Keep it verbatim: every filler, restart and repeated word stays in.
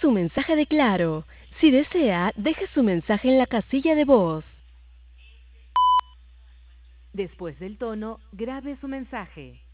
un mensaje de Claro. Si desea, deje su mensaje en la casilla de voz. Después del tono, grabe su mensaje.